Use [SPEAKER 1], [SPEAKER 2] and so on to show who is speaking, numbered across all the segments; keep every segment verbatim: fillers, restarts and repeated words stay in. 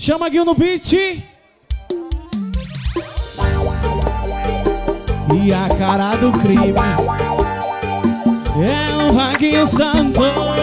[SPEAKER 1] Chama Gil no beat. E a cara do crime é um Vaguinho Santo.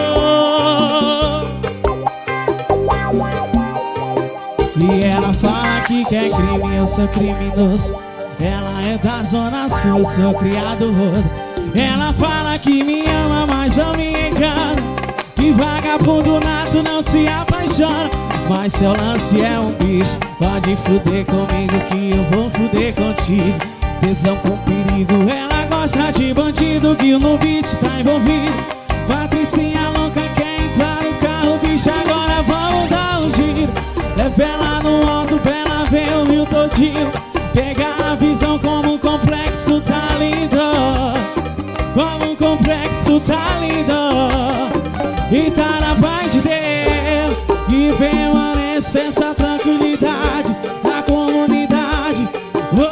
[SPEAKER 1] E ela fala que quer crime, eu sou criminoso. Ela é da zona sul, eu sou criado rodo. Ela fala que me ama, mas eu me engano. Que vagabundo nato não se apaixona. Mas seu lance é um bicho, pode fuder comigo que eu vou fuder contigo. Tesão com perigo, ela gosta de bandido. Gil no beat tá envolvido. Patricinha louca quer entrar no carro, bicho, agora vamos dar um giro. Leva ela no alto pra ela ver o rio todinho. Pegar a visão como um complexo tá lindo. Como um complexo tá lindo. E tá na paz de Deus que permanece essa tranquilidade na comunidade. Oh,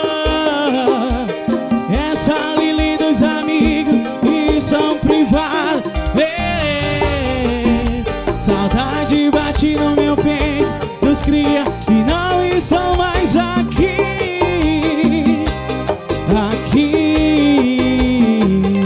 [SPEAKER 1] essa Lili dos amigos que são privados. Ei, saudade bate no meu peito, nos cria e não estão mais aqui. Aqui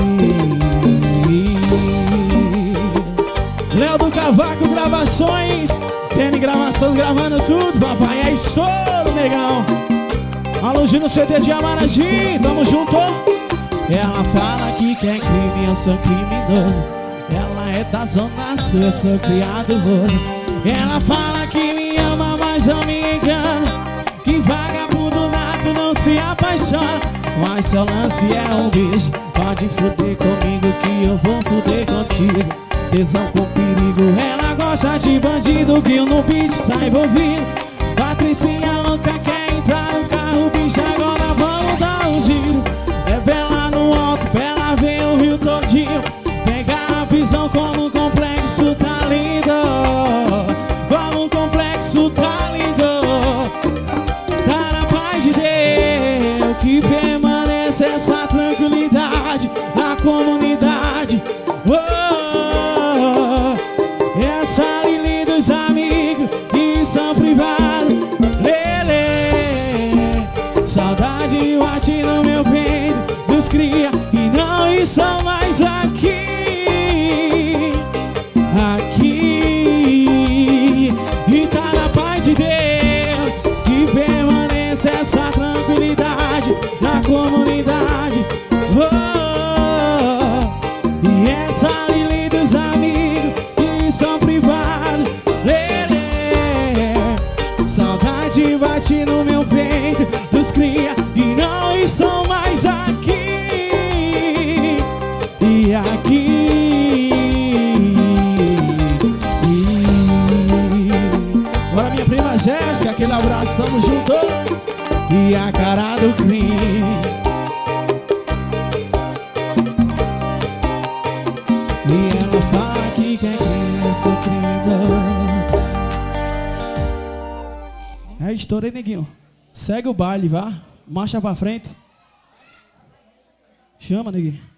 [SPEAKER 1] Léo do Cavaco Gravações, Tene Gravações gravando tudo, papai, é estouro, negão. Alô, Gino C D de Amaragi, tamo junto. Ela fala que quer crime, eu sou criminoso. Ela é da zona sul, eu sou criado rodo. Ela fala que me ama, mas eu me engano. Que vagabundo nato não se apaixona. Mas seu lance é um bicho, pode fuder comigo que eu vou fuder contigo. Tesão com perigo, ela gosta de bandido. Gil no beat tá envolvido. Patricinha louca quer entrar no carro, bicho, agora vamos dar um giro. Leva ela no alto pra ela ver o rio todinho. Pegar a visão como um complexo tá lindo. Como um complexo tá lindo. Tá na paz de Deus que permanece essa tranquilidade na comunidade. Oh, essa Lili dos amigos que são privados. Lele, saudade bate no meu peito, nos cria que não estão mais aqui. Aqui. E tá na paz de Deus que permanece essa tranquilidade na comunidade. Oh, e essa Lili dos amigos que são privados. Lele, saudade bate no meu peito, dos cria que não estão mais aqui. E aqui. Bora, minha prima Jéssica, aquele abraço, tamo junto. E a cara do crime. E ela fala que quer criança criminosa. É, estourei, neguinho. Segue o baile, vá. Marcha pra frente. Chama, neguinho.